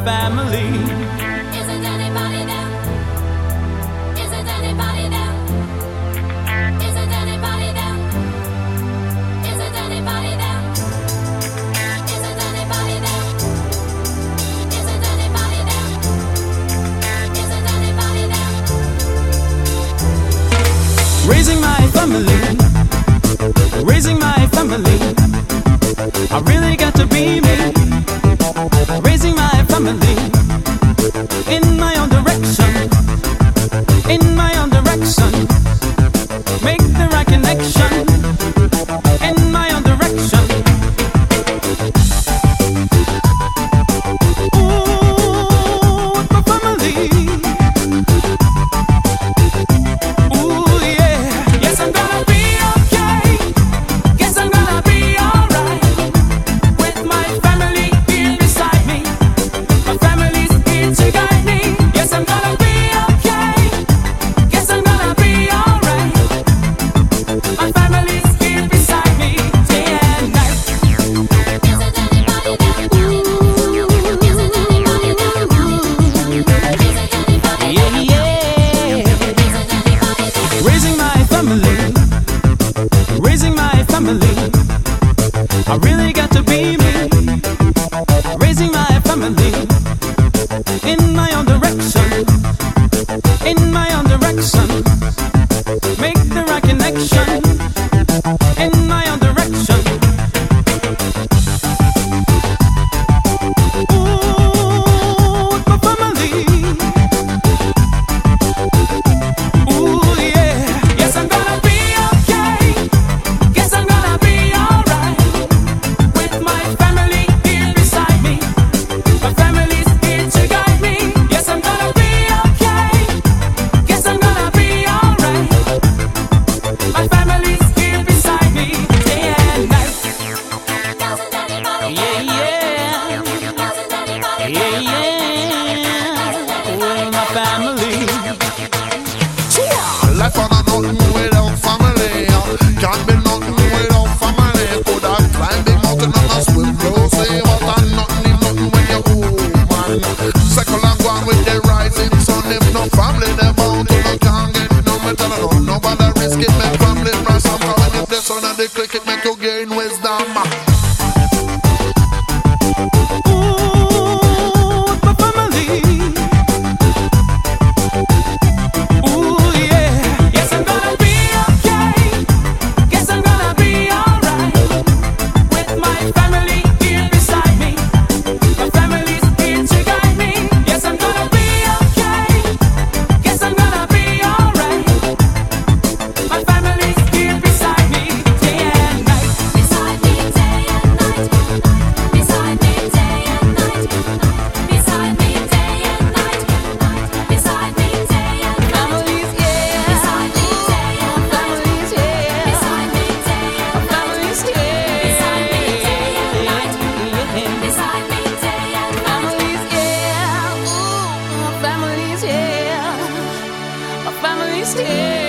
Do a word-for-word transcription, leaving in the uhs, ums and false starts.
family. Isn't anybody there? Isn't anybody there? Isn't anybody there? Isn't anybody there? Isn't anybody there? Isn't anybody there? Isn't anybody there? Raising my family, raising my family. I really got to be me. Raising my family in my own direction, in my own direction. Make the right connection in my own direction. Ooh, with my family. Ooh, yeah. Yes, I'm gonna be okay. Guess I'm gonna be alright. With my family here beside me. My family's here to guide me. Yes, I'm gonna be okay. Guess I'm gonna be alright. My family's here beside me day and night. Isn't anybody there? Isn't anybody there? Isn't anybody Yeah, yeah. Isn't anybody there? Raising my family, raising my family. I really got to be me. Raising my family in my own direction, in my own direction. Make the right connection in my own direction. Ooh, with my family. Ooh, yeah. Yes, I'm gonna be okay. Guess I'm gonna be alright. With my family here beside me. My family's here to guide me. Yes, I'm gonna be okay. Guess I'm gonna be alright. My family's here beside me day and night. Doesn't anybody Yeah, yeah. Doesn't anybody Yeah, yeah. With my family. Life on a nothing without family. Can't be nothing without family. Could have climbed the mountain and a swim close. Say what and nothing is nothing when you're old, man. Circle and go on with the rising sun. If no family, they bound to no can't get no metal. No, nobody risk it. Make family rise up. When you the sun and the click it, make you gain wisdom. Ooh, with my family. Ooh, yeah. Yes, I'm gonna be okay. Guess I'm gonna be alright. With my family here beside me. My family's here to guide me. Yes, I'm gonna be okay. Guess I'm gonna be alright. My family's here beside me day and night. Beside me day and night. Beside me day and night. Beside me day and night. Beside me day and night. Families, yeah. Beside me day and night. Families, yeah. Beside me day and night. Families, yeah. Beside me day and night. Beside me day and night. Families, yeah. Ooh, my families, yeah. My families, yeah.